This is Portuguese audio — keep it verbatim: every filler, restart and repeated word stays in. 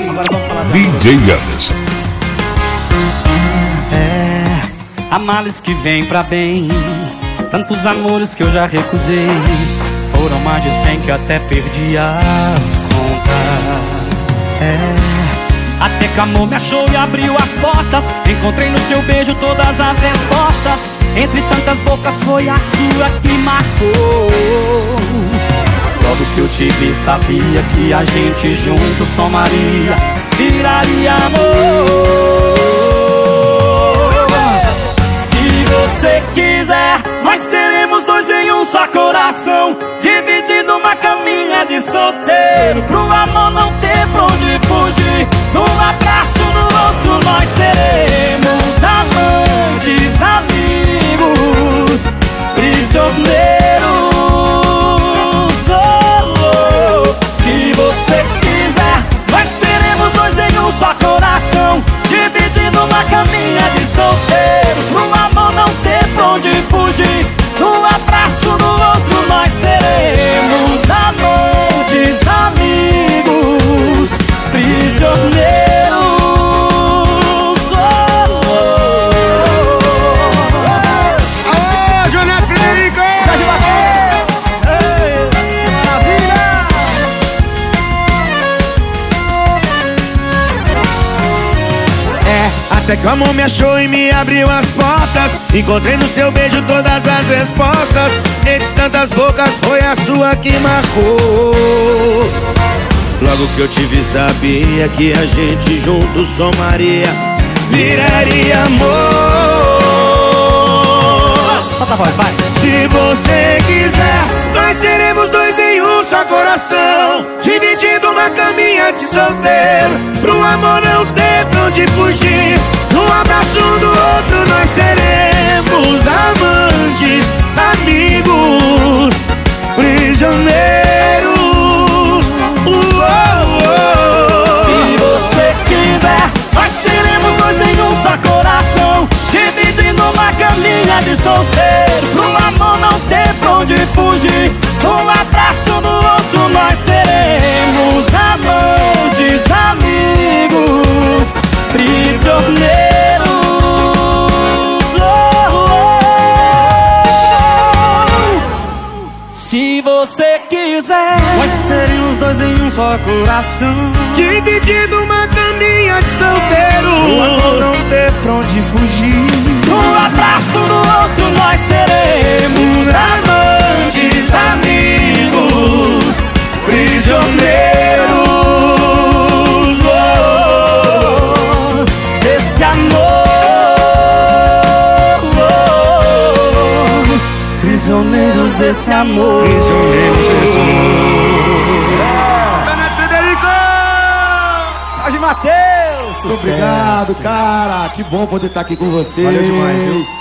Agora vamos falar de D J Anderson. É, há males que vêm pra bem, tantos amores que eu já recusei. Foram mais de cem que até perdi as contas. É, até que amor me achou e abriu as portas. Encontrei no seu beijo todas as respostas. Entre tantas bocas foi a sua que marcou. Logo que eu te vi sabia que a gente junto somaria, viraria amor. Se você quiser, nós seremos dois em um só coração, dividindo uma caminha de solteiro, pro amor não ter pra onde fugir. Num abraço, no outro nós seremos amantes, amigos, prisioneiros. Oh, oh. Se você quiser, nós seremos dois em um só coração, dividindo uma caminha de solteiro, pro amor não ter pra onde fugir. Num abraço, no outro nós seremos amantes, amigos, prisioneiros. Oh, oh, oh. Alô, Joneto Frederico! Jorge Mateus! Ei, que maravilha! É, até que o amor me achou e me abriu as portas. Encontrei no seu beijo todas as respostas. Entre tantas bocas foi a sua que marcou. Logo que eu te vi sabia que a gente junto somaria, viraria amor. Solta a voz, vai! Se você quiser, nós seremos dois em um só coração, dividindo uma caminha de solteiro, pro amor não ter pra onde fugir. Num abraço do outro nós seremos amantes, amigos, prisioneiros. Uh, oh, oh. Se você quiser, nós seremos dois em um só coração, dividindo uma caminha de solteiro, pro amor não ter pra onde fugir. Um abraço no outro nós seremos amantes, amigos, prisioneiros. Oh, oh. Se você quiser, nós seremos dois em um só coração, dividindo uma caminha de solteiro, o amor não ter pra onde fugir. um abraço no outro nós seremos amantes, amigos, prisioneiros. Oh, desse amor, oh, prisioneiros desse amor. Prisioneiros desse amor. Joneto Frederico! Jorge Mateus! Muito obrigado, cara. Que bom poder estar aqui com vocês. Valeu demais, viu?